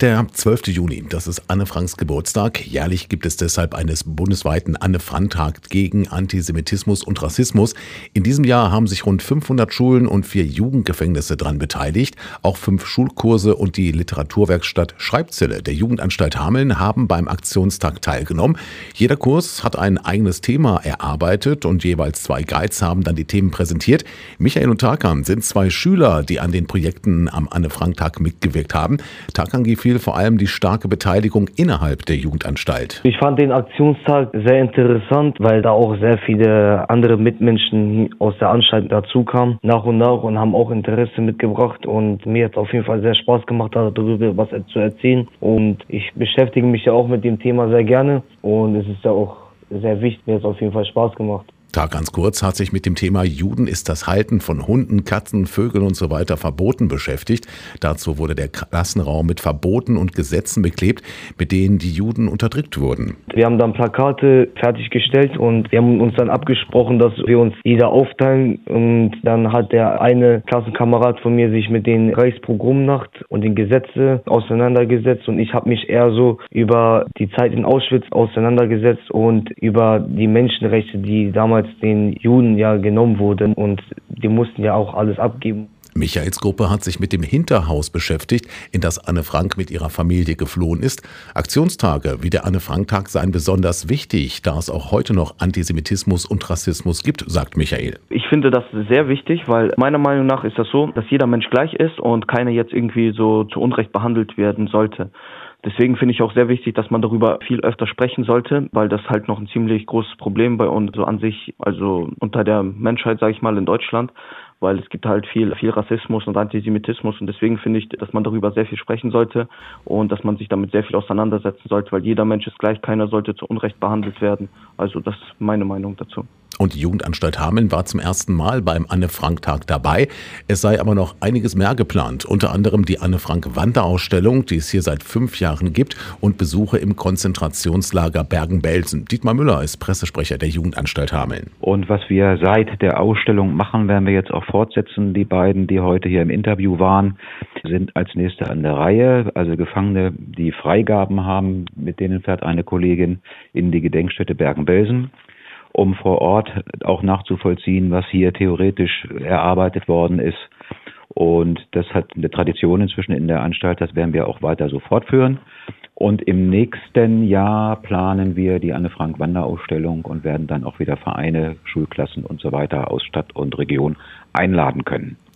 Der 12. Juni, das ist Anne Franks Geburtstag. Jährlich gibt es deshalb eines bundesweiten Anne-Frank-Tag gegen Antisemitismus und Rassismus. In diesem Jahr haben sich rund 500 Schulen und 4 Jugendgefängnisse daran beteiligt. Auch 5 Schulkurse und die Literaturwerkstatt Schreibzelle der Jugendanstalt Hameln haben beim Aktionstag teilgenommen. Jeder Kurs hat ein eigenes Thema erarbeitet und jeweils 2 Guides haben dann die Themen präsentiert. Michael und Tarkan sind 2 Schüler, die an den Projekten am Anne-Frank-Tag mitgewirkt haben. Tarkan gefiel vor allem die starke Beteiligung innerhalb der Jugendanstalt. Ich fand den Aktionstag sehr interessant, weil da auch sehr viele andere Mitmenschen aus der Anstalt dazu kamen, nach und nach, und haben auch Interesse mitgebracht. Und mir hat es auf jeden Fall sehr Spaß gemacht, darüber was zu erzählen. Und ich beschäftige mich ja auch mit dem Thema sehr gerne. Und es ist ja auch sehr wichtig, mir hat es auf jeden Fall Spaß gemacht. Ganz kurz hat sich mit dem Thema Juden ist das Halten von Hunden, Katzen, Vögeln und so weiter verboten beschäftigt. Dazu wurde der Klassenraum mit Verboten und Gesetzen beklebt, mit denen die Juden unterdrückt wurden. Wir haben dann Plakate fertiggestellt und wir haben uns dann abgesprochen, dass wir uns jeder aufteilen. Und dann hat der eine Klassenkamerad von mir sich mit den Reichspogromnacht und den Gesetzen auseinandergesetzt, und ich habe mich eher so über die Zeit in Auschwitz auseinandergesetzt und über die Menschenrechte, die damals den Juden ja genommen wurden, und die mussten ja auch alles abgeben. Michaels Gruppe hat sich mit dem Hinterhaus beschäftigt, in das Anne Frank mit ihrer Familie geflohen ist. Aktionstage wie der Anne-Frank-Tag seien besonders wichtig, da es auch heute noch Antisemitismus und Rassismus gibt, sagt Michael. Ich finde das sehr wichtig, weil meiner Meinung nach ist das so, dass jeder Mensch gleich ist und keiner jetzt irgendwie so zu Unrecht behandelt werden sollte. Deswegen finde ich auch sehr wichtig, dass man darüber viel öfter sprechen sollte, weil das halt noch ein ziemlich großes Problem bei uns so an sich, also unter der Menschheit, sage ich mal, in Deutschland, weil es gibt halt viel Rassismus und Antisemitismus, und deswegen finde ich, dass man darüber sehr viel sprechen sollte und dass man sich damit sehr viel auseinandersetzen sollte, weil jeder Mensch ist gleich, keiner sollte zu Unrecht behandelt werden. Also das ist meine Meinung dazu. Und die Jugendanstalt Hameln war zum ersten Mal beim Anne-Frank-Tag dabei. Es sei aber noch einiges mehr geplant, unter anderem die Anne-Frank-Wanderausstellung, die es hier seit 5 Jahren gibt, und Besuche im Konzentrationslager Bergen-Belsen. Dietmar Müller ist Pressesprecher der Jugendanstalt Hameln. Und was wir seit der Ausstellung machen, werden wir jetzt auch fortsetzen. Die beiden, die heute hier im Interview waren, sind als Nächste an der Reihe. Also Gefangene, die Freigaben haben, mit denen fährt eine Kollegin in die Gedenkstätte Bergen-Belsen, um vor Ort auch nachzuvollziehen, was hier theoretisch erarbeitet worden ist. Und das hat eine Tradition inzwischen in der Anstalt, das werden wir auch weiter so fortführen. Und im nächsten Jahr planen wir die Anne-Frank-Wanderausstellung und werden dann auch wieder Vereine, Schulklassen und so weiter aus Stadt und Region einladen können.